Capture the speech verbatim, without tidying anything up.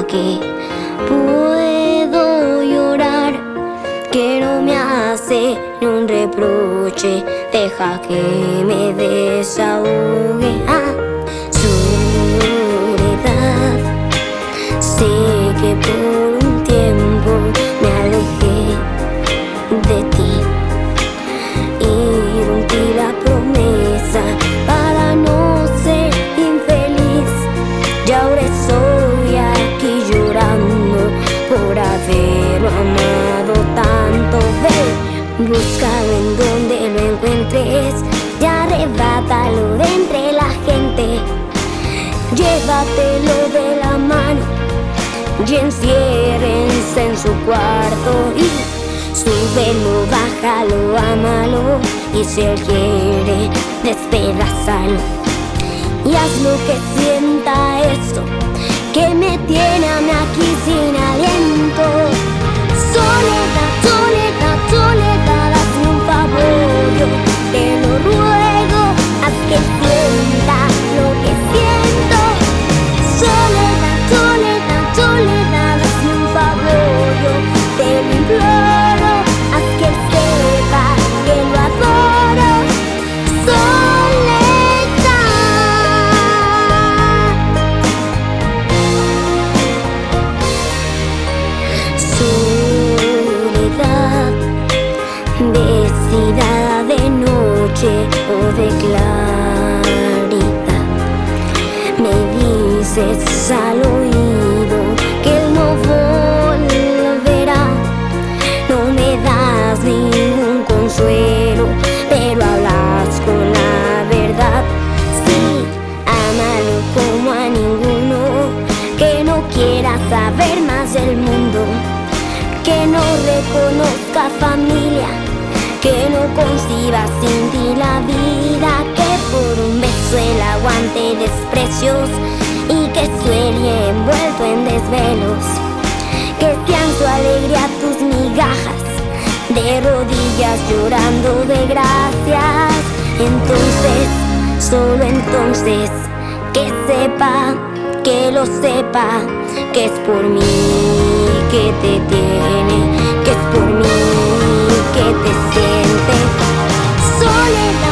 que puedo llorar, que no me hace ni un reproche, deja que me desahogue. Ah, soledad, sé que por un tiempo me alejé de ti y rompí la promesa para no ser infeliz, y ahora estoy aquí llorando por haberlo amado tanto. Ve, búscalo en donde lo encuentres y arrebátalo de entre la gente. Llévatelo de la mano y enciérrense en su cuarto y súbelo, bájalo, ámalo, y si él quiere, despedázalo. Y haz lo que sienta esto, que me tiene a mí aquí sin aliento. Soledad, soledad, soledad, hazme un favor, yo te lo ruego, haz que sienta lo que siento. Soledad, soledad, soledad, hazme un favor, yo te lo imploro, haz que sepa que lo adoro. Soledad, vestida de noche o de claridad, me dices al oído que él no volverá. No me das ningún consuelo, pero hablas con la verdad. Sí, ámalo como a ninguno, que no quiera saber más del mundo, que no reconozca familia, que no conciba sin ti la vida, que por un beso él aguante desprecios y que sueñe envuelto en desvelos, que sean su alegría tus migajas, de rodillas llorando de gracias. Entonces, solo entonces, que sepa, que lo sepa, que es por mí que te tiene, que es por mí que te siente. Soledad.